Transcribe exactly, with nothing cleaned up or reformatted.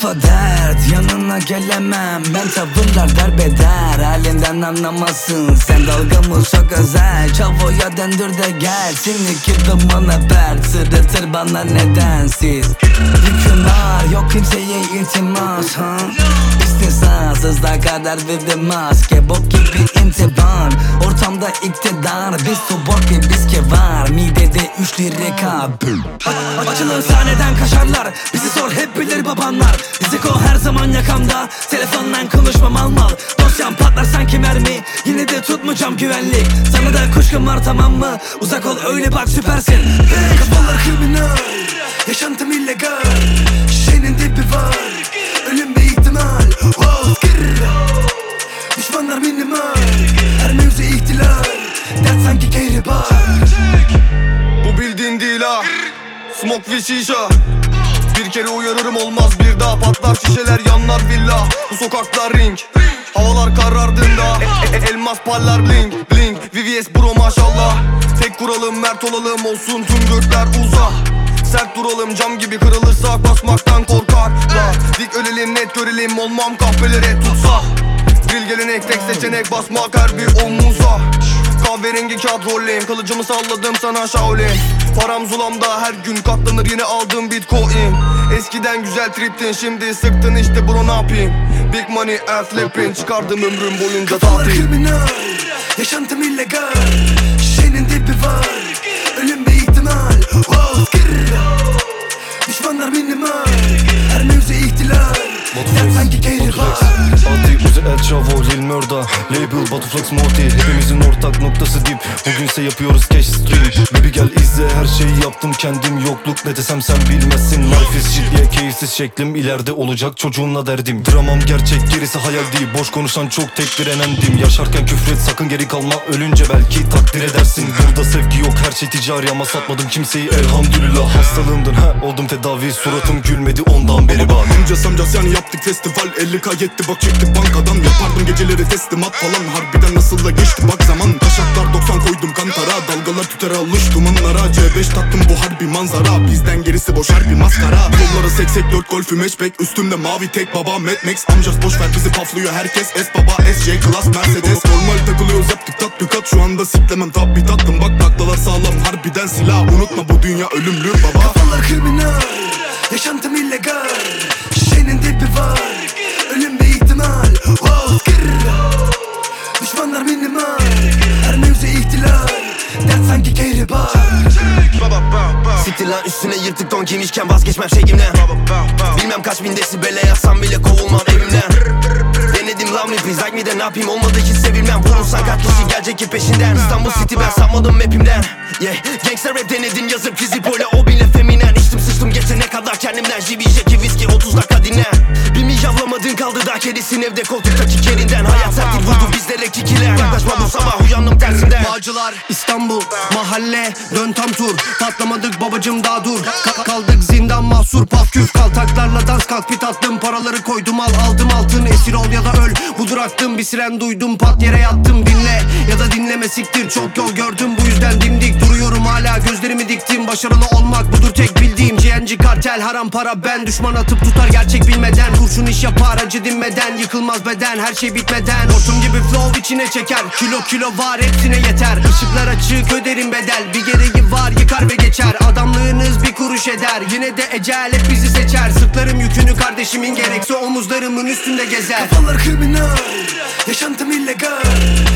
kafa dert, yanına gelemem. Ben tavırlar derbeder, halinden anlamazsın. Sen dalgamız çok özel, çavoya döndür de gel. Seni kirdim bana bert, sırıtır bana nedensiz. Yükün ağır, yok kimseye iltimas ha? İstisnasızlar kadar verdim maske. Bok gibi intiban, ortamda iktidar. Biz tubok ve biz kevar, midede üç lirika. Açılır sahneden kaşarlar, bizi sor hep bilir babanlar. Riziko her zaman yakamda, telefondan konuşmam al mal. Dosyam patlar sanki mermi, yine de tutmayacağım güvenlik. Sana da kuşkum var tamam mı? Uzak ol öyle bak süpersin. Hey, kafalar kriminal, yaşantım illegal. Şişenin dibi var, ölüm bir ihtimal. Oh, düşmanlar minimal, her mevzu ihtilal. Dert sanki kehribar. Bu bildiğin değil ha, smoke ve şişa. Bir kere uyarırım olmaz bir daha. Patlar şişeler yanlar villa. Bu sokaklar ring, havalar karardığında e, e, elmas parlar bling bling. V V S bro maşallah. Tek kuralım mert olalım, olsun tüm gökler uzak. Sert duralım, cam gibi kırılırsak basmaktan korkarlar. Dik ölelim net görelim, olmam kahvelere tutsak. Drill gelenek tek seçenek, basmak her bir omuza. Kahverengi kağıt rolleyim, kılıcımı salladım sana Shaolin. Param zulamda her gün katlanır, yine aldım bitcoin. Eskiden güzel triptin, şimdi sıktın işte bro ne yapayım. Big money and flipping, çıkardım ömrüm boyunca kafalar tatil. kriminal, yaşantım illegal. Şişenin dibi var, ölüm bir ihtimal. Oh, düşmanlar minimal, her mevzu ihtilal. Dert sanki kehribar. Ati, Uzi, El Chavo, Lil Murda, Label, Batuflex, Morty. Hepimizin ortak noktası dip, bugünse yapıyoruz cash stream. Baby gel izle, her şeyi yaptım kendim. Yokluk ne desem sen bilmezsin. Life is shit diye keyifsiz şeklim. İleride olacak çocuğunla derdim. Dramam gerçek, gerisi hayal değil. Boş konuşan çok tek direnendim. Yaşarken küfret sakın, geri kalma. Ölünce belki takdir edersin. Burada sevgi yok, her şey ticari ama satmadım kimseyi elhamdülillah. Hastalığımdın ha, oldum tedavi. Suratım gülmedi ondan beri bak. Amcas amcas yani yaptık festival, elli k yetti bak çektik bankadan. Yapardım geceleri teslimat falan, harbiden nasıl da geçti bak zaman. Taşaklar doksan koydum kantara, dalgalar tüter alış dumanlara. C beş tattım bu harbi manzara, bizden gerisi boş harbi maskara. Yollara seksek dört golfü matchback, üstümde mavi tek baba Mad Max. Amcas boş ver bizi paflıyor herkes, S baba S J Class Mercedes. Normal takılıyoruz yaptık tatbikat, şu anda siklemem tabi tatlım. Bak taklalar sağlam, harbiden silah, unutma bu dünya ölümlü baba. Kafalar kriminal, yaşantım illegal. Şişenin dibi var, ölüm bir ihtimal. Oh, düşmanlar minimal, her mevzu ihtilal. Dert sanki kehribar. Siktir lan üstüne yırtık don giymişken vazgeçmem şeyimden. Bilmem kaç bin desibele yazsam bile kovulmam evimden. Denedim love me please like me de ne yapayım, olmadı hiç sevilmem. Vurursan kaç kişi gelecek ki peşinden. İstanbul City ben sanmadım mapimden. Yeah, gangster rap denedim yazıp çizip öyle o bile feminen. İçtim sıçtım geçene kadar kendimden. J B Jackie viski otuz dakika dinlen. Bir mi yavlamadın kaldı da kedisin evde koltuktaki kerinden. Hayat sertlik vurdu bizlere kikiler. Yaklaşma bu sabah uyandım tersinden. Bağcılar, İstanbul, mahalle, dön tam tur. Patlamadık babacım daha dur. Ka- kaldık zindan mahsur, paf küf kaltaklarla dans kalk pit attım. Paraları koydum al aldım altın, esir ol ya da öl. Budur aktım bir siren duydum, pat yere yattım. Dinle ya da dinleme siktir, çok yol gördüm bu yüzden dimdik. Duruyorum hala gözlerimi diktim, başarılı olmak budur tek bildiğim. G N G kartel haram para, ben düşman atıp tutar gerçek bilmeden. Kurşun iş yapar acı dinmeden, yıkılmaz beden her şey bitmeden. Hortum gibi flow içine çeker, kilo kilo var hepsine yeter. Işıklar açık öderim bedel, bir gereği var yıkar ve geçer. Adamlığınız bir kuruş eder, yine de ecel hep bizi seçer. Sırtlarım yükünü kardeşimin, gerekse omuzlarımın üstünde gezer. Kafalar kriminal, yaşantım illegal.